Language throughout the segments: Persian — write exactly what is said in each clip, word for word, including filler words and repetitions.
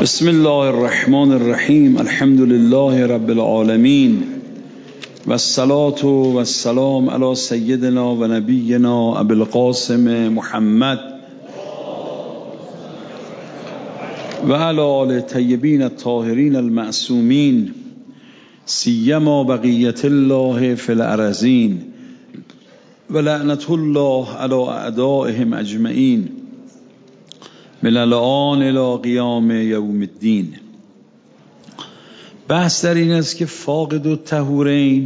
بسم الله الرحمن الرحیم. الحمد لله رب العالمین و الصلاة و السلام علی سیدنا و نبینا ابی القاسم محمد و علی آل طیبین الطاهرین المعصومین سیما بقیت الله فی الارضین و لعنت الله علی اعدائهم اجمعین من الان الی قیام یوم الدین. بحث در این است که فاقد الطهورین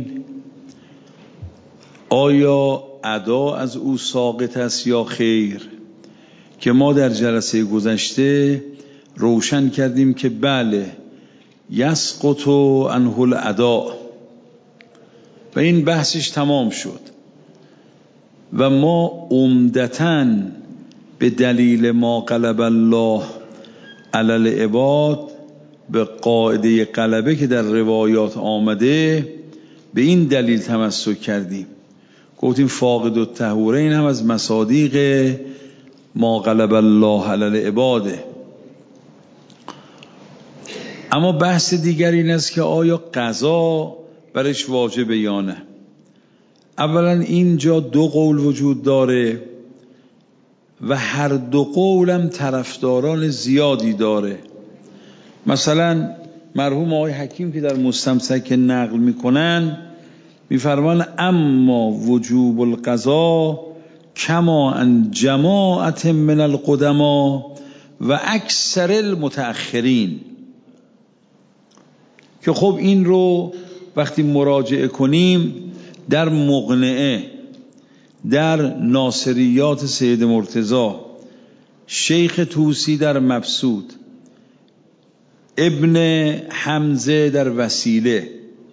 آیا ادا از او ساقط است یا خیر، که ما در جلسه گذشته روشن کردیم که بله یسقط عنه الادا و این بحثش تمام شد و ما عمدتاً به دلیل ما غلب الله علی العباد، به قاعده غلبه که در روایات آمده، به این دلیل تمسک کردیم. گفتیم فاقد الطهورین هم از مصادیق ما غلب الله علی العباده. اما بحث دیگر این است که آیا قضا برش واجبه یا نه. اولا اینجا دو قول وجود داره و هر دو قولم طرفداران زیادی داره. مثلا مرحوم آقای حکیم که در مستمسک نقل میکنن میفرمان اما وجوب القضا کما ان جماعت من القدما و اکثر المتأخرین، که خب این رو وقتی مراجعه کنیم در مقنعه، در ناصریات سید مرتضی، شیخ طوسی در مبسوط، ابن حمزه در وسیله،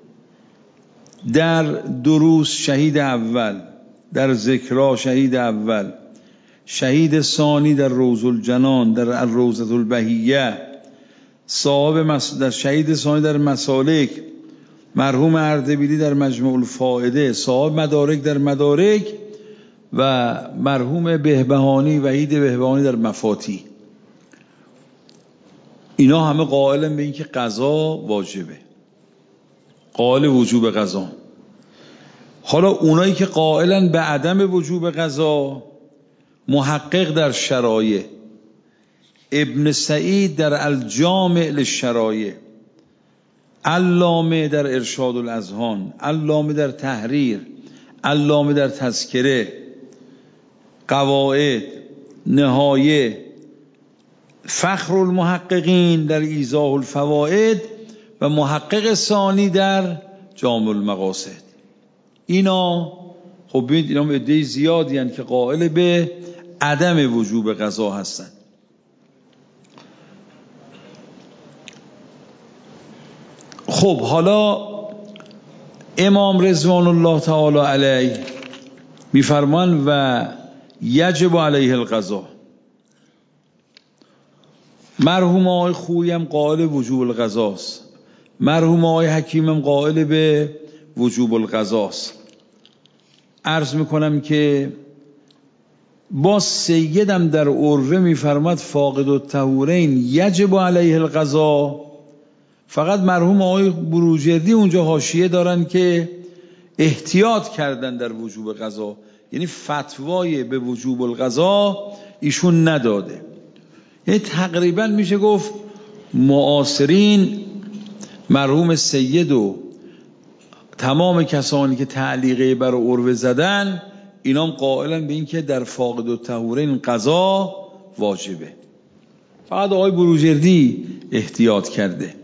در دروس شهید اول، در ذکرا شهید اول، شهید ثانی در روض الجنان، در الروضة البهیه، صاحب مس... در شهید ثانی در مسالک، مرحوم اردبیلی در مجموع الفائده، صاحب مدارک در مدارک و مرحوم بهبهانی وحید بهبهانی در مفاتی، اینا همه قائلن به این که قضا واجبه، قائل وجوب قضا. حالا اونایی که قائلن به عدم وجوب قضا، محقق در شرایع، ابن سعید در الجامع للشرایع، علامه در ارشاد الاذهان، علامه در تحریر، علامه در تذکره، قواعد، نهایه، فخر المحققین در ایضاح الفوائد و محقق ثانی در جامع المقاصد، اینا خب ببینید اینا عده زیادی هستند که قائل به عدم وجوب قضا هستند. خب حالا امام رضوان الله تعالی علیه میفرمان و یجب علیه القضا. مرحوم آقای خویم قائل وجوب القضاست، مرحوم آقای حکیمم قائل به وجوب القضاست. عرض میکنم که با سیدم در عروه میفرماد فاقد الطهورین یجب علیه القضا. فقط مرحوم آقای بروجردی اونجا حاشیه دارن که احتیاط کردن در وجوب قضا، یعنی فتوای به وجوب القضا ایشون نداده. یعنی تقریبا میشه گفت معاصرین مرحوم سید و تمام کسانی که تعلیقه بر عروه زدن اینام قائلن به این که در فاقد الطهورین قضا واجبه، فقط آقای بروجردی احتیاط کرده.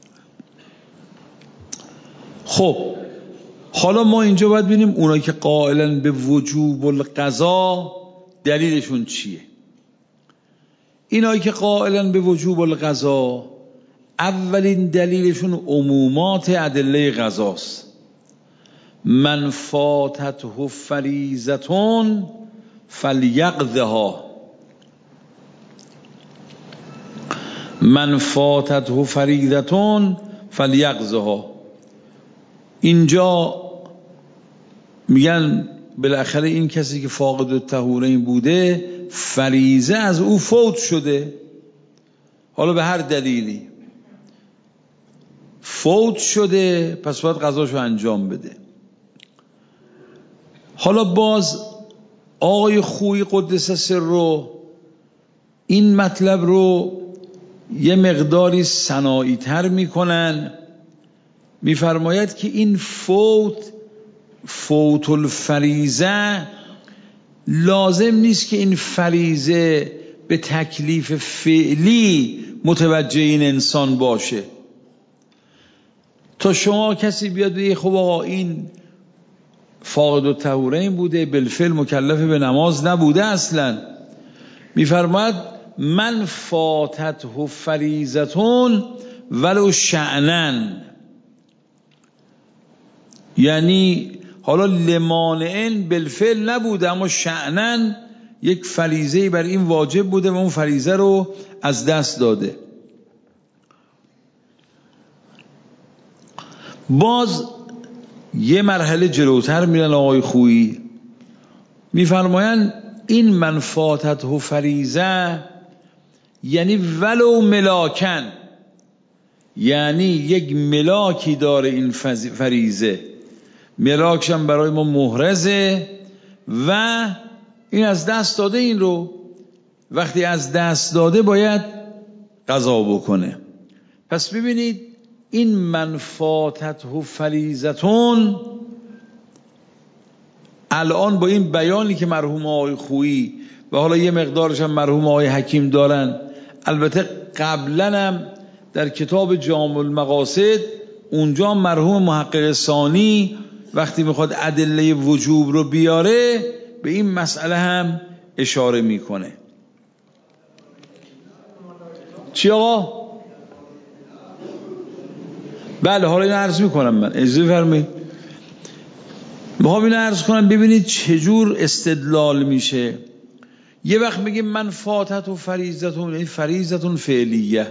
خب حالا ما اینجا باید ببینیم اونایی که قائلن به وجوب القضا دلیلشون چیه. اینایی که قائلن به وجوب القضا اولین دلیلشون عمومات ادله قضاست. من فاتته فریضة فلیقضها، من فاتته فریضة فلیقضها. اینجا میگن بالاخره این کسی که فاقد الطهورین بوده فریضه از او فوت شده، حالا به هر دلیلی فوت شده، پس باید قضاشو انجام بده. حالا باز آقای خویی قدس سره این مطلب رو یه مقداری صناعی تر میکنن، میفرماید که این فوت فوت الفریضه لازم نیست که این فریضه به تکلیف فعلی متوجه این انسان باشه. تا شما کسی بیاد بگه خب آقا این فاقد الطهورین بوده، بالفعل مکلف به نماز نبوده اصلا، میفرماید من فاتته فریضتون ولو شأنن، یعنی حالا لمانعن بالفعل نبوده اما شأنن یک فریضه بر این واجب بوده و اون فریضه رو از دست داده. باز یه مرحله جلوتر میرن آقای خویی، میفرمایند این من فاتته فریضه یعنی ولو ملاکن، یعنی یک ملاکی داره این فریضه، ملاکش هم برای ما محرزه و این از دست داده، این رو وقتی از دست داده باید قضا بکنه. پس ببینید این من فاتته فریضتون الان با این بیانی که مرحوم آقای خویی و حالا یه مقدارش هم مرحوم آقای حکیم دارن، البته قبلا هم در کتاب جامع المقاصد اونجا مرحوم محقق ثانی وقتی میخواد ادله وجوب رو بیاره به این مسئله هم اشاره میکنه. چی آقا؟ بله حالا این عرض میکنم، من اجازه فرمایید میخوام این عرض کنم ببینید چجور استدلال میشه. یه وقت میگیم من فاتت و فریضتون، یعنی فریضتون فعلیه،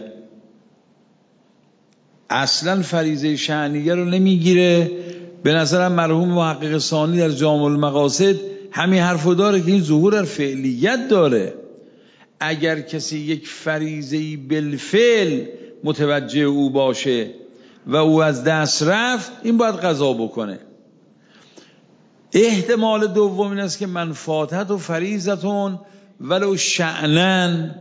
اصلا فریضه شأنیه رو نمیگیره. به نظرم مرحوم محقق ثانی در جامع المقاصد همین حرفو داره که این ظهور در فعلیت داره. اگر کسی یک فریضه‌ای بالفعل متوجه او باشه و او از دست رفت، این باید قضا بکنه. احتمال دوم این است که من فاتت و فریضتون ولو شأنن،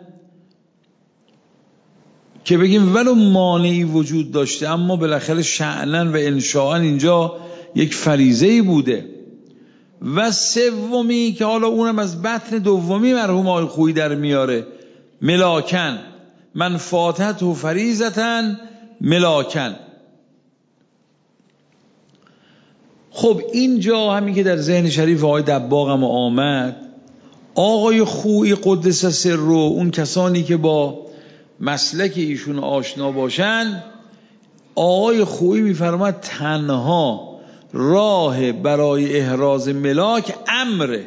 که بگیم ولو مانعی وجود داشته اما بالاخره شأنن و انشاءن اینجا یک فریضه‌ای بوده. و سومی که حالا اونم از بطن دومی مرحوم آقای خویی در میاره، ملاکن، من فاتت و فریضتن ملاکن. خب اینجا همین که در ذهن شریف آقای دباغم آمد، آقای خویی قدس سره، اون کسانی که با مسلک ایشون آشنا باشن، آقای خویی میفرماید تنها راه برای احراز ملاک امره.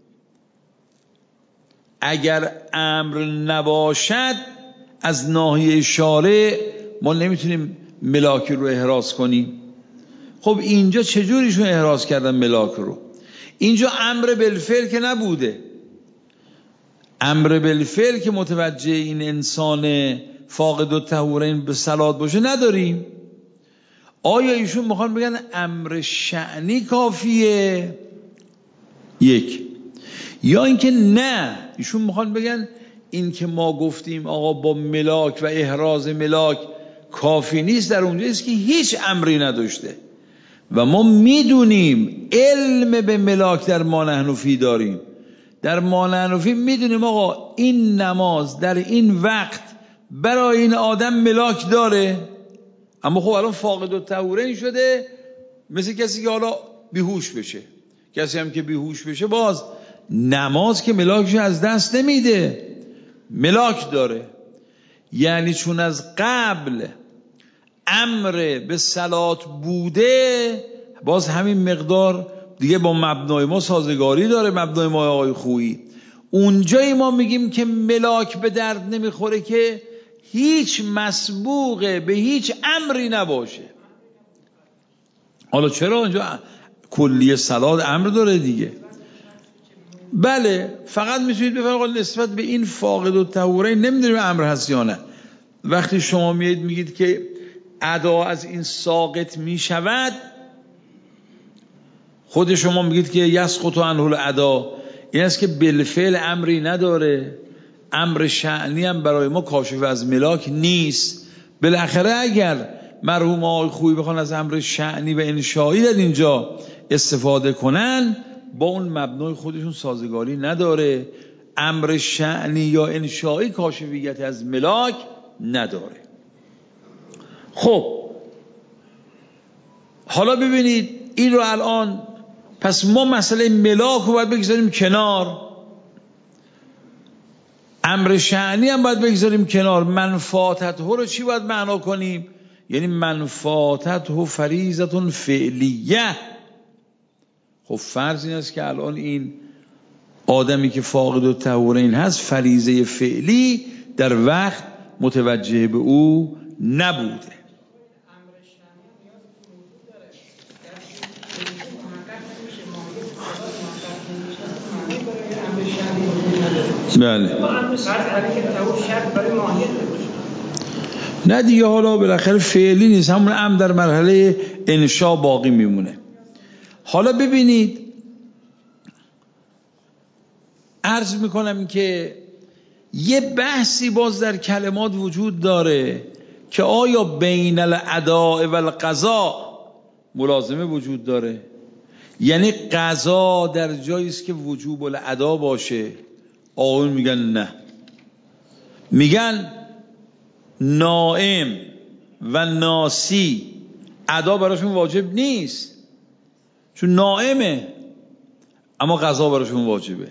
اگر امر نباشد از ناحیه شارع ما نمیتونیم ملاک رو احراز کنیم. خب اینجا چجوریشون احراز کردن ملاک رو؟ اینجا امر بالفعل که نبوده، امر بالفعل که متوجه این انسان فاقد الطهورین به صلات باشه نداریم. آیا ایشون میخوان بگن امر شأنی کافیه؟ یک. یا اینکه نه، ایشون میخوان بگن این که ما گفتیم آقا با ملاک و احراز ملاک کافی نیست، در اونجا است که هیچ امری نداشته و ما میدونیم علم به ملاک در ما نحن فی داریم. در ما نحن فی میدونیم آقا این نماز در این وقت برای این آدم ملاک داره، اما خب الان فاقد الطهورین شده، مثل کسی که حالا بیهوش بشه. کسی هم که بیهوش بشه باز نماز که ملاکش از دست نمیده، ملاک داره. یعنی چون از قبل امر به صلات بوده، باز همین مقدار دیگه با مبنای ما سازگاری داره، مبنای ما آقای خویی. اونجایی ما میگیم که ملاک به درد نمیخوره که هیچ مسبوقه به هیچ امری نباشه. حالا چرا اونجا کلیه صلات امر داره دیگه؟ بله، فقط میتونید بفرمایید نسبت به این فاقد الطهورین نمیدونیم امر هست یا نه. وقتی شما میید میگید که ادا از این ساقط میشود، خود شما میگید که یسقط عنه الادا، این است که بالفعل امری نداره، امر شأنی هم برای ما کاشف از ملاک نیست. بالاخره اگر مرحوم آقای خویی بخوان از امر شأنی و انشایی در اینجا استفاده کنن، با اون مبنای خودشون سازگاری نداره. امر شأنی یا انشایی کاشفیت از ملاک نداره. خب حالا ببینید این رو الان، پس ما مسئله ملاک رو باید بگذاریم کنار، امر شأنی هم باید بگذاریم کنار. منفاتت رو چی باید معنا کنیم؟ یعنی منفاتت فریضه فعلیه. خب فرض این است که الان این آدمی که فاقد الطهورین هست فریضه فعلی در وقت متوجه به او نبوده. بله نه دیگه، حالا بالاخره فعلی نیست، همون امر در مرحله انشا باقی میمونه. حالا ببینید عرض میکنم که یه بحثی باز در کلمات وجود داره که آیا بین الاداء و القضاء ملازمه وجود داره؟ یعنی قضا در جایی است که وجوب الادا باشه، آقایون میگن نه، میگن نائم و ناسی ادا براشون واجب نیست چون نائمه، اما قضا براشون واجبه.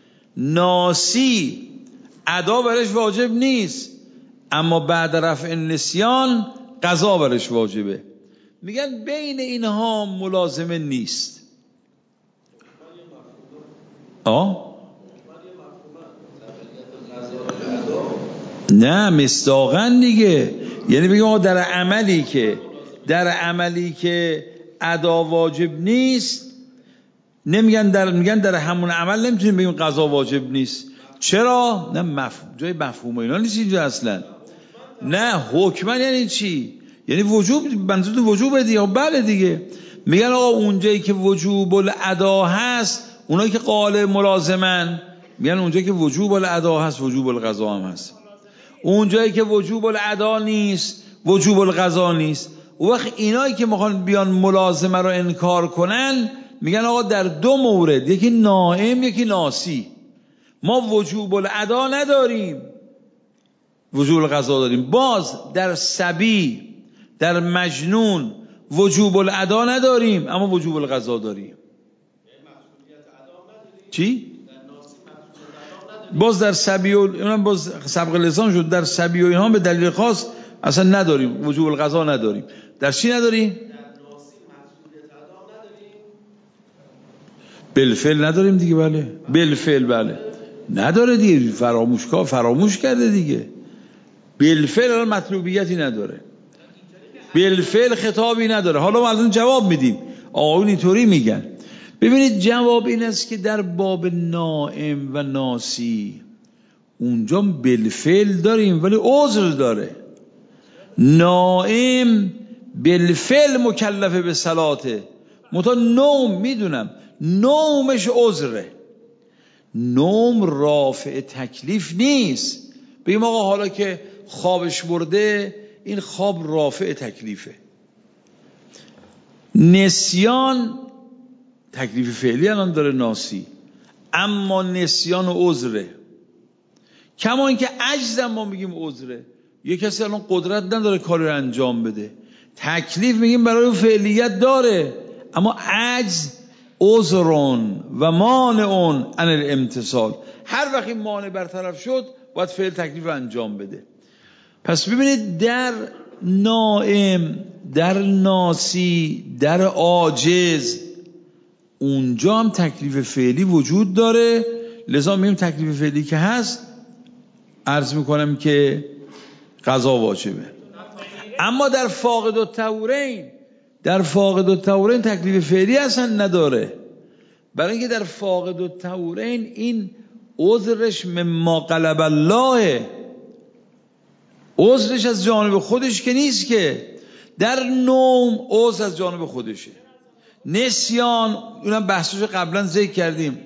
ناسی ادا برش واجب نیست، اما بعد رفع نسیان قضا برش واجبه. میگن بین اینها ملازمه نیست. آه نه مصداقاً دیگه، یعنی بگیم در عملی که در عملی که ادا واجب نیست، نمیگن در میگن در همون عمل نمیتونیم بگیم قضا واجب نیست. چرا؟ نه مفهوم جای مفهوم اینا نیست اینجا اصلا. نه حکما یعنی چی؟ یعنی وجوب، منظور وجوب دیگه. بله دیگه، میگن آقا اونجایی که وجوب الادا هست، اونایی که قائل ملازمن میگن اونجایی که وجوب الادا هست وجوب القضا هم هست، اونجایی که وجوب الادا نیست وجوب القضا نیست. اون وقت اینایی که میخوان بیان ملازمه رو انکار کنن میگن آقا در دو مورد، یکی نائم یکی ناسی، ما وجوب الادا نداریم وجوب القضا داریم. باز در صبی در مجنون وجوب الادا نداریم اما وجوب القضا داریم. چی؟ باز در صبی و اونم باز سبق لسان شد، در صبی و اینها به دلیل خاص اصلا نداریم وجوب القضا نداریم. در چی نداریم؟ بالفعل نداریم دیگه. بله بالفعل بله نداره دیگه، فراموش کا فراموش کرده دیگه. بالفعل الان مطلوبیتی نداره، بالفعل خطابی نداره. حالا ما الان جواب میدیم، آقایون اینطوری میگن. ببینید جواب این است که در باب نائم و ناسی اونجا بالفعل داریم ولی عذر داره. نائم بالفعل مکلفه به صلاته، متا نوم میدونم نومش عذره، نوم رافع تکلیف نیست. بگیم آقا حالا که خوابش برده این خواب رافع تکلیفه. نسیان تکلیف فعلی الان داره ناسی، اما نسیان و عذره. کما اینکه عجز ما میگیم عذره، یه کسی الان قدرت نداره کاری رو انجام بده، تکلیف میگیم برای فعلیت داره، اما عجز عذرون و مانعون عن الامتثال. هر وقت این مانع برطرف شد باید فعل تکلیف رو انجام بده. پس ببینید در نائم در ناسی در عاجز اونجا هم تکلیف فعلی وجود داره، لذا میگیم تکلیف فعلی که هست عرض میکنم که قضا واجبه. اما در فاقد الطهورین در فاقد الطهورین تکلیف فعلی اصلا نداره، برای اینکه در فاقد الطهورین این عذرش مما قلب الله، عذرش از جانب خودش که نیست، که در نوم عذر از جانب خودشه. نسیان اونم بحثش قبلا ذکر کردیم.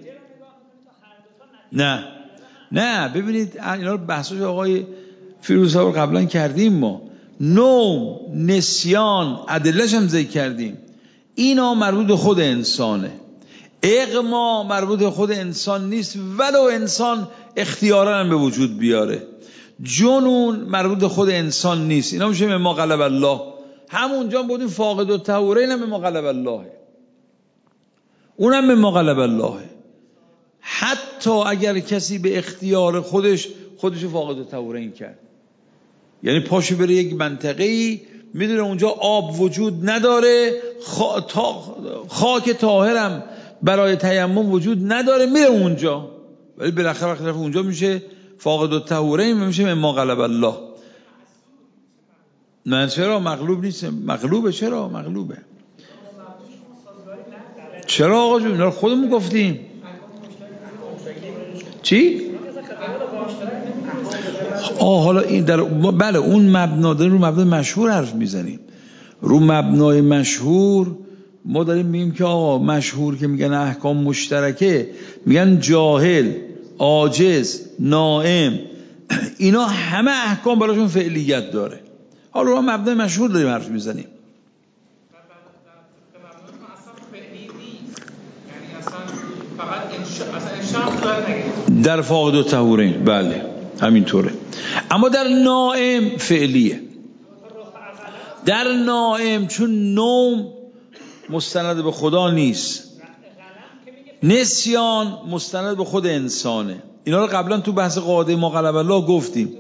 نه نه ببینید اینا رو بحثش آقای فیروزها رو قبلا کردیم. ما نوم، نسیان، ادله‌اش هم ذکر کردیم. اینا مربوط به خود انسانه. اغما مربوط به خود انسان نیست ولو انسان اختیارا هم به وجود بیاره. جنون مربوط به خود انسان نیست. اینا میشه مما غلب الله. همونجا بودیم فاقد الطهورین هم مما غلب الله، اونم مما غلب الله. حتی اگر کسی به اختیار خودش خودش فاقد الطهورین کرد، یعنی پاشو بره یک منطقه‌ای میدونه اونجا آب وجود نداره، خا... تا... خاک طاهرم برای تیمم وجود نداره، میره اونجا، ولی بالاخره وقتی رفت اونجا میشه فاقد الطهورین، میشه مما غلب الله. نه چرا مغلوب نیست؟ مغلوبه. چرا مغلوبه؟ چرا آقا جون؟ اینا خودمون گفتیم. چی؟ آه حالا این در بله اون مبنا داریم، رو مبنای مشهور حرف میزنیم. رو مبنای مشهور ما داریم میگیم که آقا مشهور که میگن احکام مشترکه، میگن جاهل، عاجز، نائم، اینا همه احکام براشون فعلیت داره. حالا رو مبنای مشهور داریم حرف میزنیم. در فاقد الطهورین بله همینطوره، اما در نائم فعلیه. در نائم چون نوم مستند به خدا نیست، نسیان مستند به خود انسانه. اینا رو قبلا تو بحث قاعده ما غلب الله گفتیم.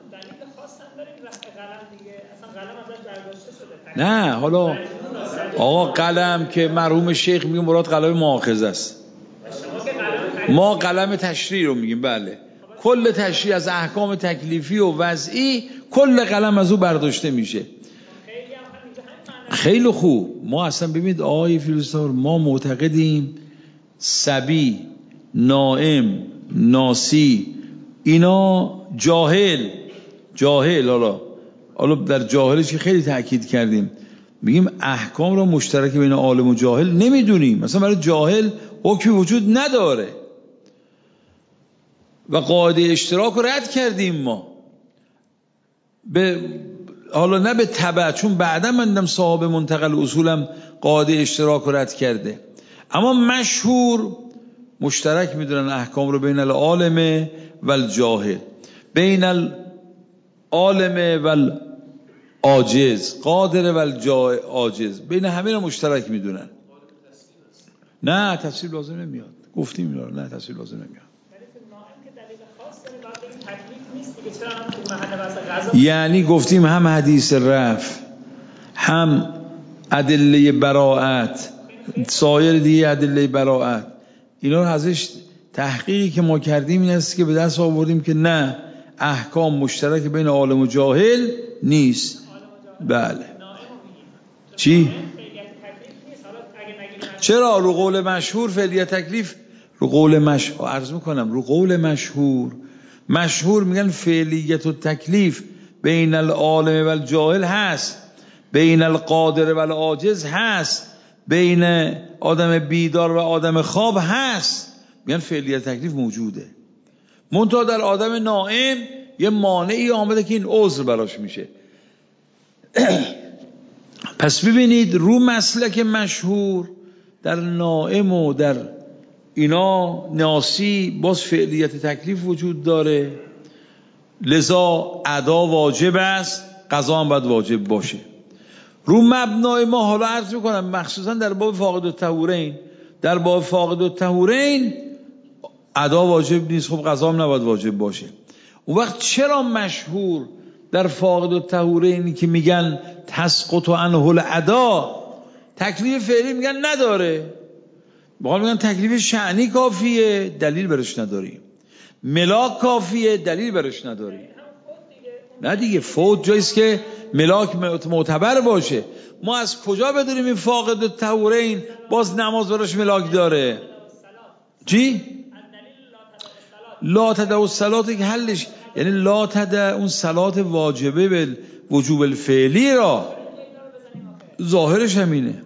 نه حالا آقا قلم که مرحوم شیخ میگه مراد قلم مؤاخذه است، ما قلم تشریع رو میگیم. بله کل تشریع از احکام تکلیفی و وضعی کل قلم از او برداشته میشه. خیلی خوب. ما اصلا ببینید آقای فیلسوف، ما معتقدیم صبی، نائم، ناسی، اینا جاهل جاهل حالا حالا در جاهلش که خیلی تأکید کردیم، میگیم احکام رو مشترک بین عالم و جاهل نمیدونیم. مثلا برای جاهل حکمی وجود نداره و قاعده اشتراک رو رد کردیم ما. به حالا نه به تبع، چون بعدا من دیدم صاحب منتقل اصولم قاعده اشتراک رو رد کرده، اما مشهور مشترک میدونن احکام رو بین العالم و الجاهل، بین العالم و العاجز، قادر و العاجز، بین همه رو مشترک میدونن. نه تفصیل لازم نمیاد، گفتیم اینا رو. نه تفصیل لازم نمیاد. یعنی گفتیم هم حدیث رفع، هم ادله براءت، سایر دیگه ادله براءت، اینا رو ازش تحقیقی که ما کردیم این است که به دست آوردیم که نه، احکام مشترک بین عالم و جاهل نیست. بله. چی؟ چرا؟ رو قول مشهور فعلیت تکلیف، رو قول مشهور عرض میکنم، رو قول مشهور مشهور میگن فعلیت و تکلیف بین العالم و الجاهل هست، بین القادر و العاجز هست، بین آدم بیدار و آدم خواب هست. میگن فعلیت تکلیف موجوده، منتها در آدم نائم یه مانعی آمده که این عذر براش میشه. پس ببینید رو مسلک مشهور در نائم و در اینا ناسی باز فعلیت تکلیف وجود داره، لذا ادا واجب است، قضا هم باید واجب باشه. رو مبنای ما حالا عرض میکنم مخصوصا در باب فاقد الطهورین، در باب فاقد الطهورین ادا واجب نیست، خب قضا هم نباید واجب باشه. اون وقت چرا مشهور در فاقد الطهورین که میگن تسقط عنه الادا، تکلیف فعلی میگن نداره، بقول میگن تکلیف شأنی کافیه، دلیل برش نداریم، ملاک کافیه، دلیل برش نداریم. نه دیگه فوت جاییست که ملاک معتبر باشه. ما از کجا بدونیم این فاقد الطهورین باز نماز براش ملاک داره؟ چی؟ لا تدع الصلات که حلش یعنی لا تدع اون صلات واجبه به وجوب الفعلی را، ظاهرش همینه.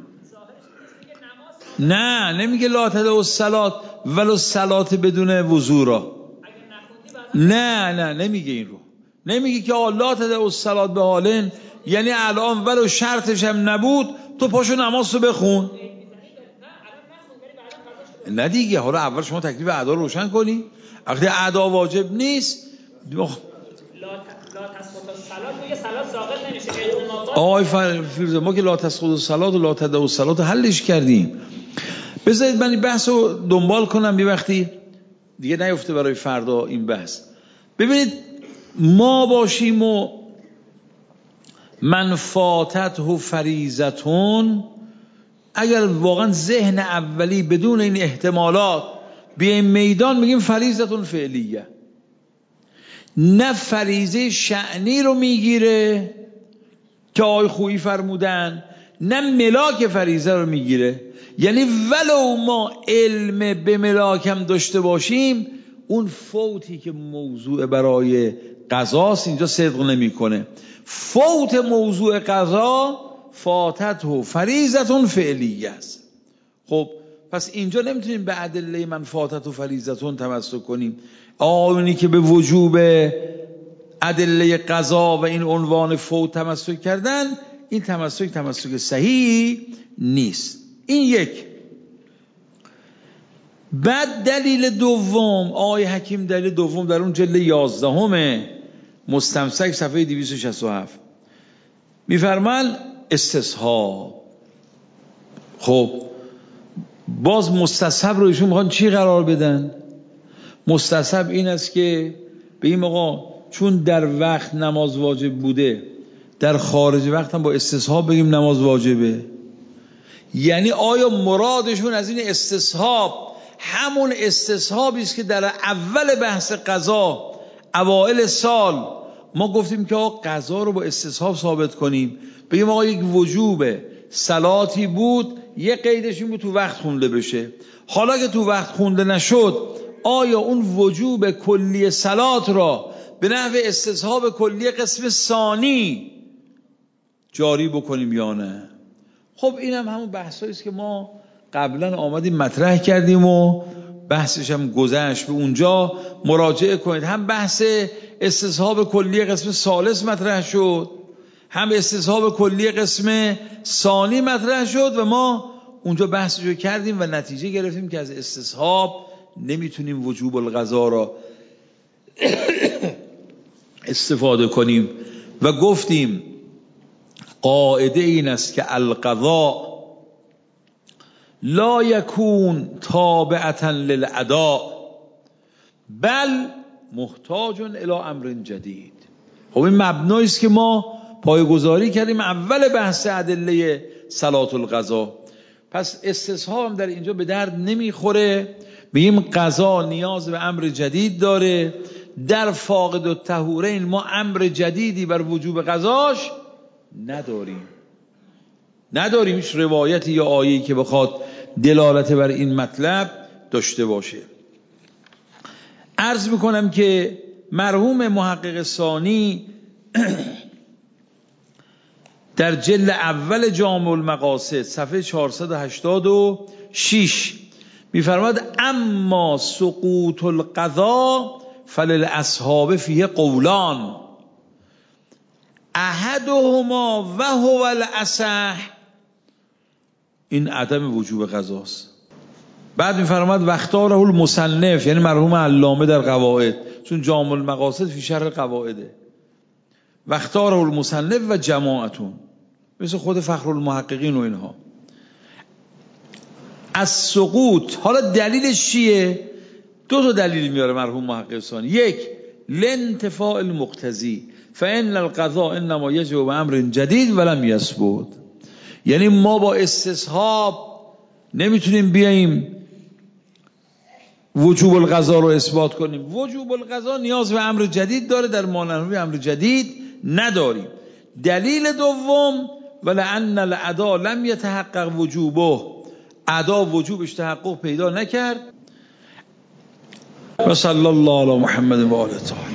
نه نمیگه لا تدع الصلات ولو الصلات بدون وضو را، نه نه نمیگه این رو، نمیگه که لا تدع الصلات به حالن یعنی الان ولو شرطش هم نبود تو پاشو نماز رو بخون. نه دیگه، حالا اول شما تکلیف ادا روشن کنی، وقتی ادا واجب نیست آقای فیروزه ما که لا تسقط الصلات و لا تدع الصلات حلش کردیم. بذارید من این بحث رو دنبال کنم یه وقتی دیگه نیفته برای فردا این بحث. ببینید ما باشیم و من فاتته فریضتون، اگر واقعا ذهن اولی بدون این احتمالات بیایم میدان بگیم فریضتون فعلیه، نه فریضه شأنی رو میگیره که آقای خویی فرمودن، نه ملاک فریضه رو میگیره. یعنی ولو ما علم به ملاکم داشته باشیم اون فوتی که موضوع برای قضاست اینجا صدق نمیکنه. فوت موضوع قضا فاتت و فریضتون فعلیه است. خب پس اینجا نمیتونیم به ادله من فاتت و فریضتون تمسک کنیم. آنی که به وجوب ادله قضا و این عنوان فوت تمسک کردن، این تمسک تمسک صحیح نیست. این یک. بعد دلیل دوم آقای حکیم، دلیل دوم در اون جلد یازدهم مستمسک صفحه دویست و شصت و هفت میفرمان استصحاب. خب باز مستصحب رو ایشون میخوان چی قرار بدن؟ مستصحب این است که به این آقا چون در وقت نماز واجب بوده در خارج وقت هم با استصحاب بگیم نماز واجبه. یعنی آیا مرادشون از این استصحاب همون استصحابی است که در اول بحث قضا اوائل سال ما گفتیم که آقا قضا رو با استصحاب ثابت کنیم، بگیم آقا یک وجوب صلاتی بود یک قیدش این بود تو وقت خونده بشه، حالا که تو وقت خونده نشد آیا اون وجوب کلی صلات را به نحو استصحاب کلی قسم ثانی جاری بکنیم یا نه؟ خب این هم همون بحثایی است که ما قبلا آمدیم مطرح کردیم و بحثش هم گذشت، به اونجا مراجعه کنید. هم بحث استصحاب کلی قسم ثالث مطرح شد، هم استصحاب کلی قسم ثانی مطرح شد و ما اونجا بحثشو کردیم و نتیجه گرفتیم که از استصحاب نمیتونیم وجوب القضا را استفاده کنیم و گفتیم قاعده این است که القضا لا یکون تابعتا للاداء بل محتاج الی امر جدید. خب این مبنایی است که ما پایه‌گذاری کردیم اول بحث ادله صلات القضا. پس استصحاب هم در اینجا به درد نمیخوره، بگیم قضا نیاز به امر جدید داره. در فاقد الطهورین ما امر جدیدی بر وجوب قضاش نداریم نداریم هیچ روایتی یا آیه‌ای که بخواد دلالت بر این مطلب داشته باشه. عرض میکنم که مرحوم محقق ثانی در جلد اول جامع المقاصد صفحه چهارصد و هشتاد و شش میفرماد اما سقوط القضا فللاصحاب فیه قولان احدهما و هو الاصح، این عدم وجوب قضاست. بعد میفرماد واختاره المصنف یعنی مرحوم علامه در قواعد، چون جامع المقاصد فی شرح قواعده، واختاره المصنف و جماعتون مثل خود فخر المحققین و اینها از سقوط. حالا دلیلش چیه؟ دو تا دلیل میاره مرحوم محقق ثانی. یک لانتفاع المقتضی فان القضاء انما یجب بامر جدید ولم یثبت، یعنی ما با استصحاب نمیتونیم بیاییم وجوب القضا رو اثبات کنیم. وجوب القضا نیاز به امر جدید داره، در مانند امر جدید نداریم. دلیل دوم ولأن الاداء لم يتحقق وجوبه، ادا وجوبش تحقق پیدا نکرد. و صلی الله علی محمد و آله طاهرین.